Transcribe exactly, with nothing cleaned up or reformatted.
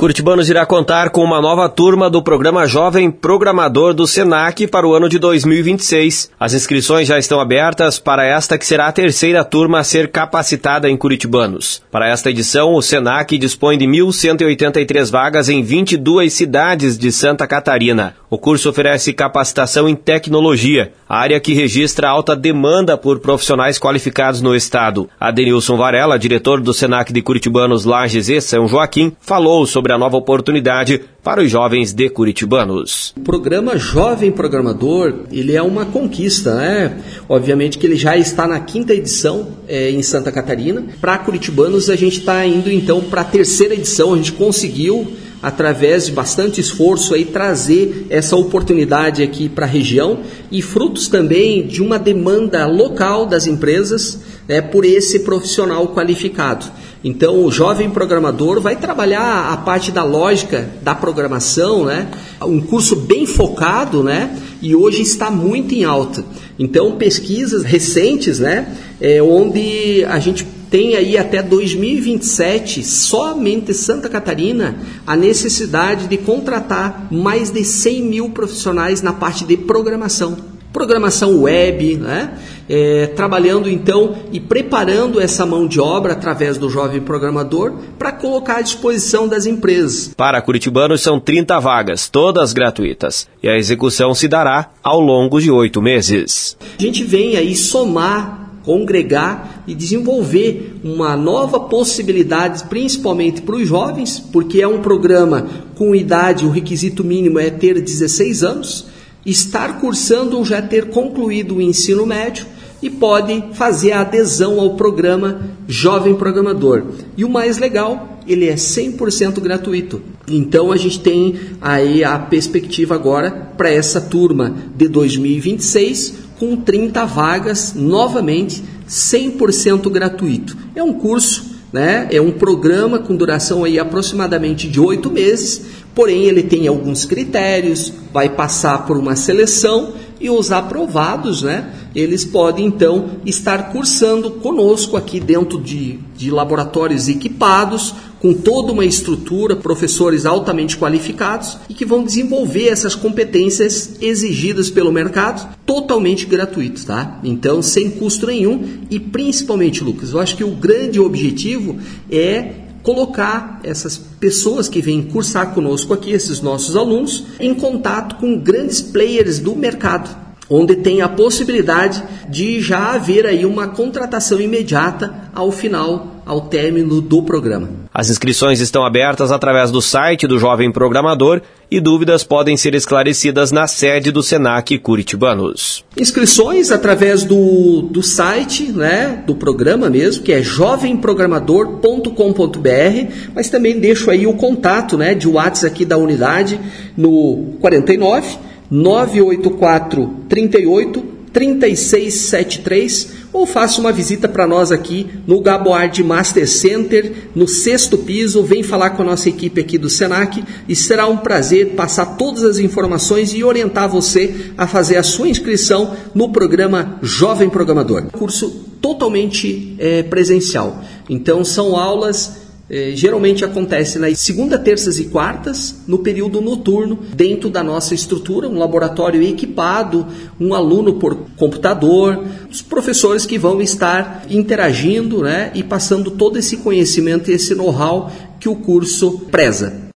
Curitibanos irá contar com uma nova turma do programa Jovem Programador do Senac para o ano de dois mil e vinte e seis. As inscrições já estão abertas para esta que será a terceira turma a ser capacitada em Curitibanos. Para esta edição, o Senac dispõe de mil cento e oitenta e três vagas em vinte e duas cidades de Santa Catarina. O curso oferece capacitação em tecnologia, área que registra alta demanda por profissionais qualificados no estado. Adenilson Varela, diretor do Senac de Curitibanos Lages e São Joaquim, falou sobre a nova oportunidade para os jovens de Curitibanos. O programa Jovem Programador, ele é uma conquista, né? Obviamente que ele já está na quinta edição é, em Santa Catarina. Para Curitibanos, a gente está indo então para a terceira edição. A gente conseguiu, através de bastante esforço, aí, trazer essa oportunidade aqui para a região e frutos também de uma demanda local das empresas é, por esse profissional qualificado. Então, o jovem programador vai trabalhar a parte da lógica da programação, né? Um curso bem focado, né? E hoje está muito em alta. Então, pesquisas recentes, né? É, onde a gente tem aí até dois mil e vinte e sete, somente Santa Catarina, a necessidade de contratar mais de cem mil profissionais na parte de programação. Programação web, né? É, trabalhando então e preparando essa mão de obra através do jovem programador para colocar à disposição das empresas. Para Curitibanos são trinta vagas, todas gratuitas, e a execução se dará ao longo de oito meses. A gente vem aí somar, congregar e desenvolver uma nova possibilidade, principalmente para os jovens, porque é um programa com idade, o requisito mínimo é ter dezesseis anos, estar cursando ou já ter concluído o ensino médio e pode fazer a adesão ao programa Jovem Programador. E o mais legal, ele é cem por cento gratuito. Então a gente tem aí a perspectiva agora para essa turma de dois mil e vinte e seis com trinta vagas, novamente cem por cento gratuito. É um curso, né? É um programa com duração aí aproximadamente de oito meses, porém ele tem alguns critérios, vai passar por uma seleção e os aprovados, né? Eles podem então estar cursando conosco aqui dentro de, de laboratórios equipados, com toda uma estrutura, professores altamente qualificados e que vão desenvolver essas competências exigidas pelo mercado, totalmente gratuito, tá? Então, sem custo nenhum e principalmente, Lucas, eu acho que o grande objetivo é colocar essas pessoas que vêm cursar conosco aqui, esses nossos alunos, em contato com grandes players do mercado, onde tem a possibilidade de já haver aí uma contratação imediata ao final, ao término do programa. As inscrições estão abertas através do site do Jovem Programador e dúvidas podem ser esclarecidas na sede do Senac Curitibanos. Inscrições através do, do site, né, do programa mesmo, que é jovem programador ponto com ponto b r, mas também deixo aí o contato, né, de WhatsApp aqui da unidade no quarenta e nove, nove oito quatro, trinta e oito, trinta e seis setenta e três ou faça uma visita para nós aqui no Gaboard Master Center, no sexto piso, vem falar com a nossa equipe aqui do Senac e será um prazer passar todas as informações e orientar você a fazer a sua inscrição no programa Jovem Programador. Curso totalmente é, presencial, então são aulas... É, geralmente acontece nas segunda, terças e quartas, no período noturno, dentro da nossa estrutura, um laboratório equipado, um aluno por computador, os professores que vão estar interagindo, né, e passando todo esse conhecimento e esse know-how que o curso preza.